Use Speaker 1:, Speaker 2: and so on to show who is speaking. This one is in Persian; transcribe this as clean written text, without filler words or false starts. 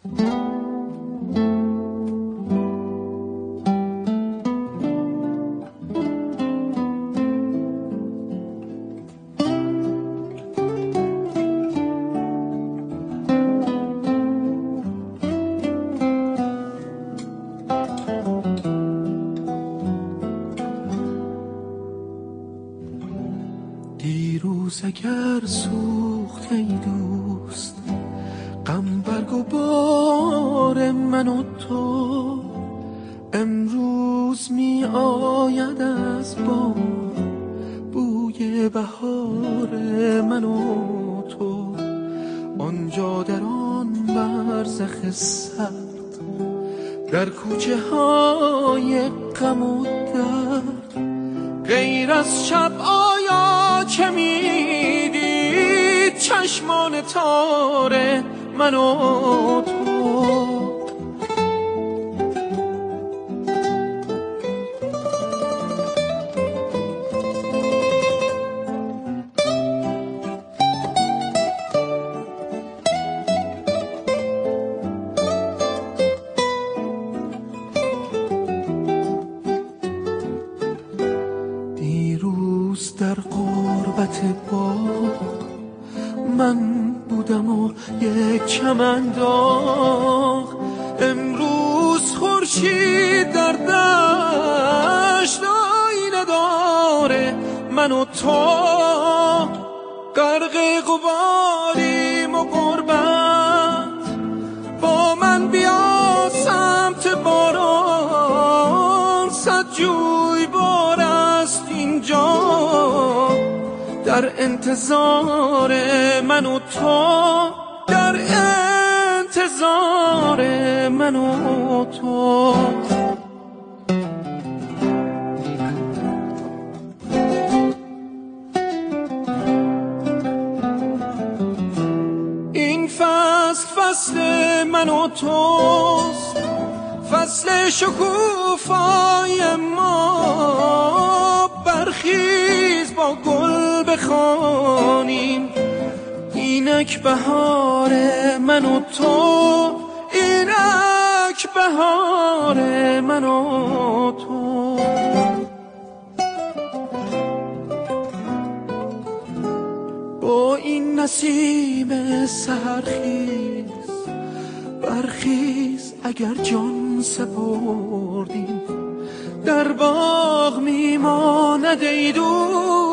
Speaker 1: دیروز اگر سوخت ای دوست غم برگ و بار من و تو، امروز می آید از باد بوی بهار من و تو. آنجا در آن برزخ سرد، در کوچه های غم و درد، غیر از شب آیا چه میدید چشمان تار من و تو؟ در غربت باغ من بودم و یک چمن داغ، امروز خورشید در دشت آینه داره من و تو. غرق غباریم و غربت، با من بیا سمت باران، صد جوی بار است اینجا در انتظار من و تو، در انتظار من و تو. این فصل فصل من و توست، فصل شکوفای ما. برخیز با گل بخوانیم اینک بهار من و تو، اینک بهار من و تو. با این نسیم سحرخیز برخیز، اگر جان سپردیم در باغ میماند ای دوست